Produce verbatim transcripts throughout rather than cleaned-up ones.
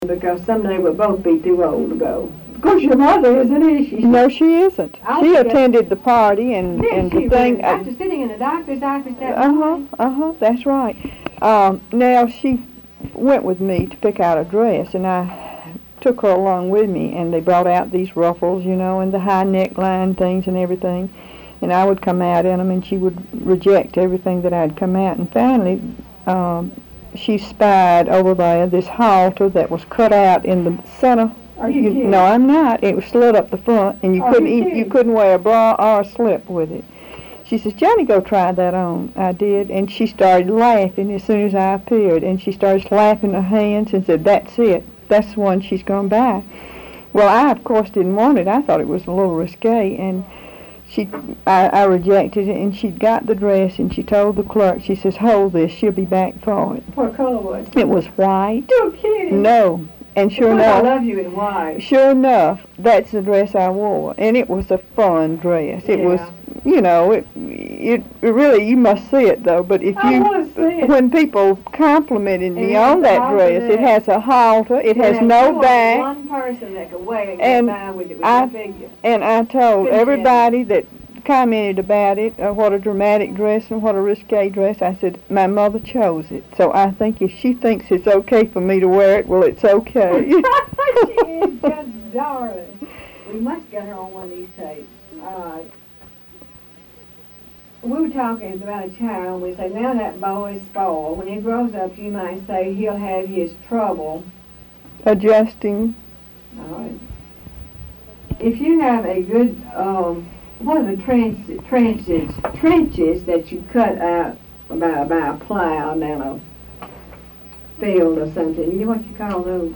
because someday we'll both be too old to go. Of course, your mother isn't, is she? No, she isn't. I She forget- attended the party and, Did and she the thing. really? After sitting in the doctor's office that Uh huh. morning? Uh huh. That's right. Um, now she went with me to pick out a dress, and I took her along with me, and they brought out these ruffles, you know, and the high neckline things and everything. And I would come out in them, and she would reject everything that I'd come out. And finally, um, she spied over there this halter that was cut out in the center. Are you kidding? No, I'm not. It was slit up the front, and you Are couldn't you even, you kidding? couldn't wear a bra or a slip with it. She says, "Johnny, go try that on." I did, and she started laughing as soon as I appeared, and she started slapping her hands and said, "That's it. That's the one she's going to buy." Well, I, of course, didn't want it. I thought it was a little risque, and she, I, I rejected it, and she got the dress, and she told the clerk, she says, "Hold this. She'll be back for it." What color was it? It was white. You're kidding. No. And sure Of course, I enough, love you in white. Sure enough, that's the dress I wore, and it was a fun dress. It Yeah. was, you know, it, it, it really, you must see it though. But if I you, want to see it. when people complimented me It on has a that halter dress, it there. has a halter, it has There's no only back, one person that could wear it and And get by with it with I- your figure. and I told Couldn't everybody that commented about it, uh, what a dramatic dress and what a risque dress. I said, my mother chose it, so I think if she thinks it's okay for me to wear it, well, it's okay. She is just darling. We must get her on one of these tapes. All right. We were talking about a child, and we say, now that boy is spoiled. When he grows up, you might say he'll have his trouble. Adjusting. All right. If you have a good, um, what are the trench, trenches, trenches that you cut out by, by a plow down a field or something, you know what you call those?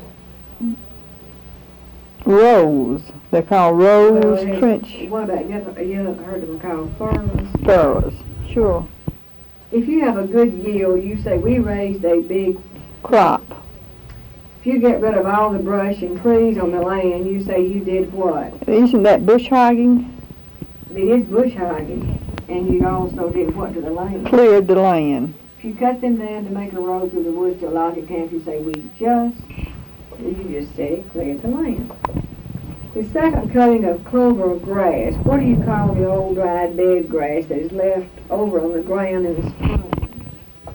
Rows. They're called rows, Well, it- trench What about, you ever, you ever heard them called furrows? furrows. Sure. If you have a good yield, you say, we raised a big, Crop. if you get rid of all the brush and trees on the land, you say you did what? Isn't that bush hogging? It is bush hogging, and you also did what to the land? Cleared the land. If you cut them down to make a road through the woods to a logging camp, you say, we just, you just said it, cleared the land. The second cutting of clover or grass, what do you call the old dried dead grass that is left over on the ground in the spring?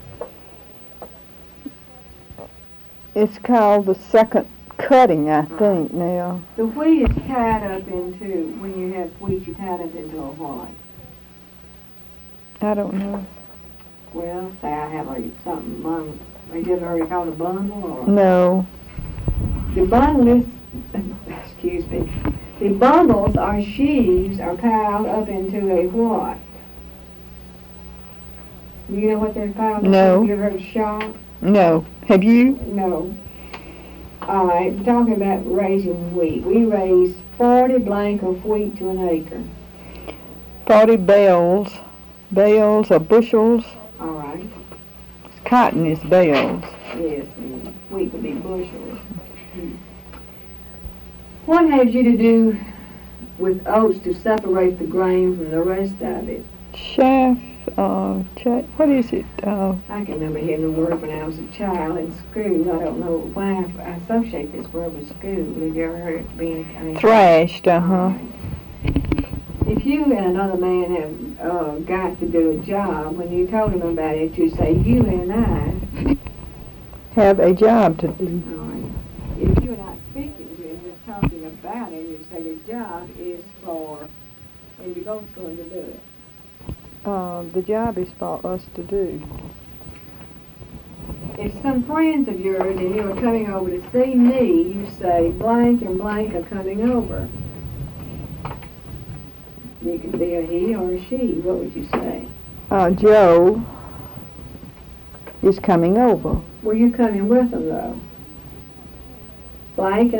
It's called the second cutting, I think, now. The wheat is tied up into, when you have wheat, you tie it into a what? I don't know. Well, say I have a something, um, have you ever heard it called a bundle or? No. The bundle is, excuse me, the bundles or sheaves are piled up into a what? You know what they're piled up? No. You ever heard of shock? No. Have you? No. All right, we're talking about raising wheat. We raise forty blank of wheat to an acre. Forty bales. Bales or bushels. All right. Cotton is bales. Yes, and wheat would be bushels. What have you to do with oats to separate the grain from the rest of it? Chaff, uh, cha- what is it? Uh, I can remember hearing the word when I was a child in school. I don't know why I associate this word with school. Have you ever heard it being? I mean, thrashed, uh-huh. all right. If you and another man have uh, got to do a job, when you told him about it, you say, you and I. Have a job to do. All right. If you're not speaking to him, just talking about it, you say the job is for, and you're both going to do it. Uh, the job is for us to do. If some friends of yours and you are coming over to see me, you say blank and blank are coming over. You could be a he or a she. What would you say? Uh, Joe is coming over. Were you coming with them though? Blank